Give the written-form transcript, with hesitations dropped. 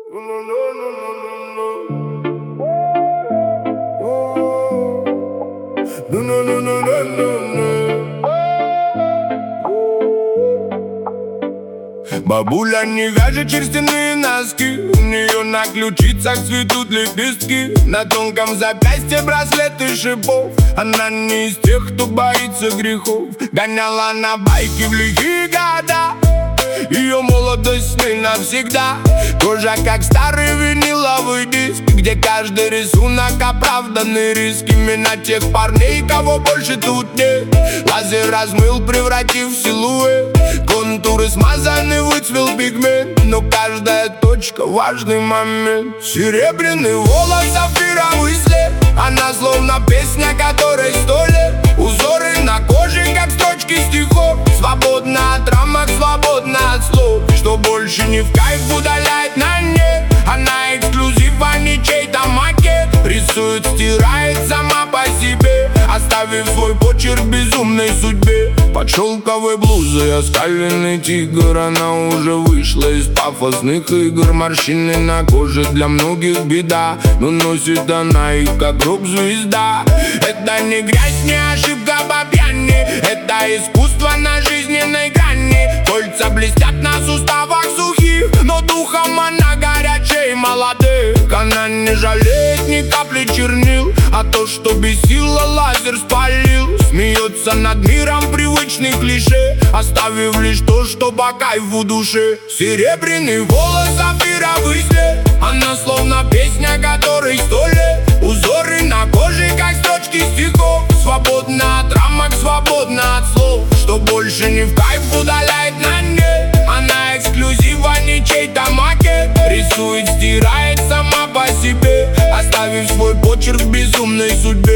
Бабуля не вяжет шерстяные носки, у нее на ключицах цветут лепестки, на тонком запястье браслеты шипов. Она не из тех, кто боится грехов. Гоняла на байке в лихие года, ее молодость с ней навсегда. Кожа как старый виниловый диск, где каждый рисунок оправданный риск. Имена тех парней, кого больше тут нет. Лазер размыл, превратив в силуэт. Контуры смазаны, выцвел пигмент, но каждая точка важный момент. Серебряный волос, сапфировый след, она словно песня, которой 100 лет. Узоры на коже, как строчки стихов, свободна от рамок, свободна от слов. Что больше не в кайф, удаляет на нет. Она эксклюзив, а не чей-то макет. Рисует, стирает сама по себе, оставив свой почерк в безумной судьбе. Под шелковой блузой оскаленный тигр, она уже вышла из пафосных игр. Морщины на коже для многих беда, но носит она их как рок-звезда. Это не грязь, не ошибка по пьяни, это искусство на жизненной грани. Кольца блестят на суставах сухих, но духом она горячей молодых. Она не жалеет ни капли чернил, а то, что бесило, лазер спалил. Смеется над миром привычных клише, оставив лишь то, что по кайфу душе. Серебряный волос, сапфировый след, она словно песня, которой 100 лет. Узоры на коже, как строчки стихов, свободна от рамок, свободна от слов. Что больше не в кайф, удаляет на нет. Она эксклюзив, а не чей-то макет. Рисует, стирает сама по себе, оставив свой почерк в безумной судьбе.